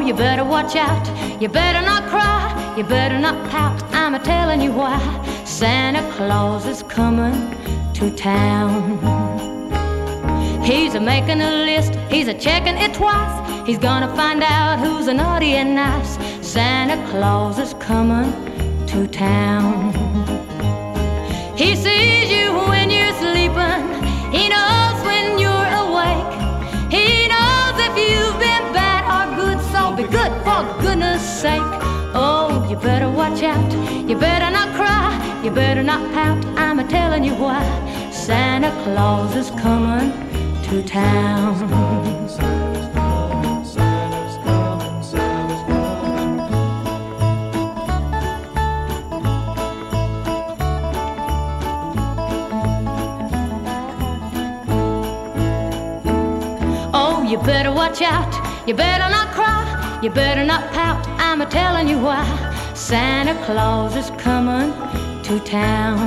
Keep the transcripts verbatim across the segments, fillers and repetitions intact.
you better watch out. You better not cry, you better not pout. I'm a-telling you why. Santa Claus is coming to town. He's a-making a list, he's a-checking it twice. He's gonna find out who's a naughty and nice. Santa Claus is coming to town. He sees you when you're sleeping, he knows when you're awake. He knows if you've been bad or good, so be good for goodness sake. Oh, you better watch out, you better not cry, you better not pout. I'm a-telling you why. Santa Claus is coming to town. You better watch out, you better not cry, you better not pout. I'm a-telling you why. Santa Claus is coming to town.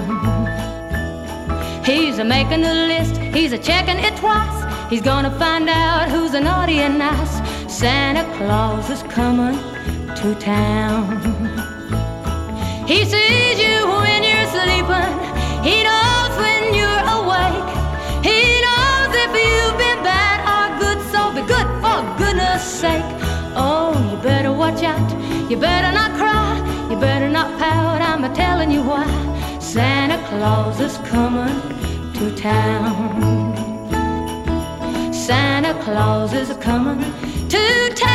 He's a-making a list, he's a-checking it twice. He's gonna find out who's a naughty and nice. Santa Claus is coming to town. He sees you when you're sleeping, he knows when you're awake. He knows if you've been bad or good, so be good for goodness sake. Oh, you better watch out, you better not cry, you better not pout. I'm a-telling you why. Santa Claus is coming to town. Santa Claus is coming to town.